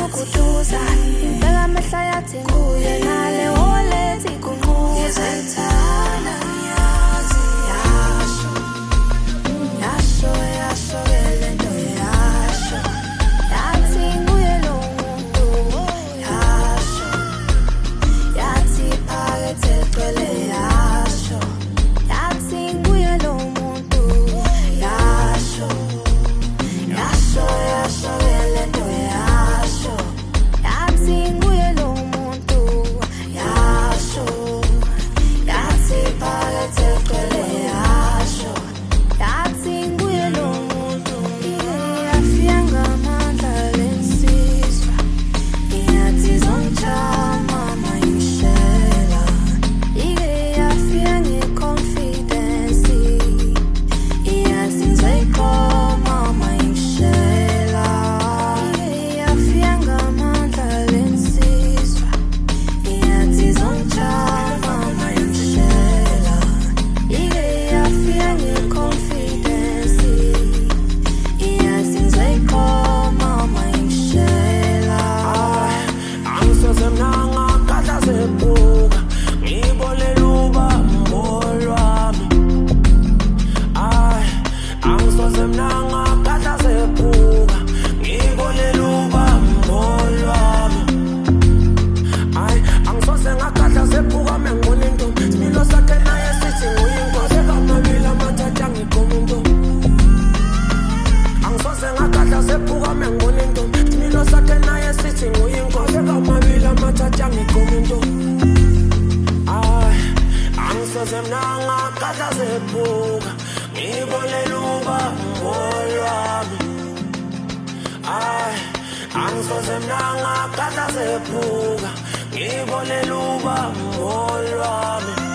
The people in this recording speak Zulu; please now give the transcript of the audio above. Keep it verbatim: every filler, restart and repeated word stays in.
kuduza impela amehla yathi nguye nale wolethi kunquza ngizayithanda ngiyazi yasho yasho yasho lento yasho yathi nguye lo muntu yasho yathi phakethe gcwele yasho yathi nguye lo muntu yasho yasho yasho lento yasho yathi nguye lo muntu yasho yathi phakethe gcwele yasho yathi nguye lo muntu iyafika ngamandla lensizwa iyathi zonjama mayishela ike yafika ngeconfidence iyathi ngizoyiqoma mayishela ike yafika ngamandla lensizwa iyathi zonjama mayishela ike yafika ngeconfidence iyathi ngizoyiqoma mayishela Angisoze mnanga kadla sebuka ngibolela ubambo lwami ay angisoze mnanga kadla sebuka ngibolela ubambo lwami ay angisoze ngakadla sebuka mengibona intombi similo sakhe naye sithi nguyinkosi kamabili amathatha ngikomuntu angisoze ngakadla sebuka mengibona intombi similo sakhe naye sithi nguyinkosi kamabili amathatha ngikomuntu ay angisoze mnanga kadla sebuka ngibolela ubambo lwami ay angisoze mnanga kadla sebuka ngibolela ubambo lwami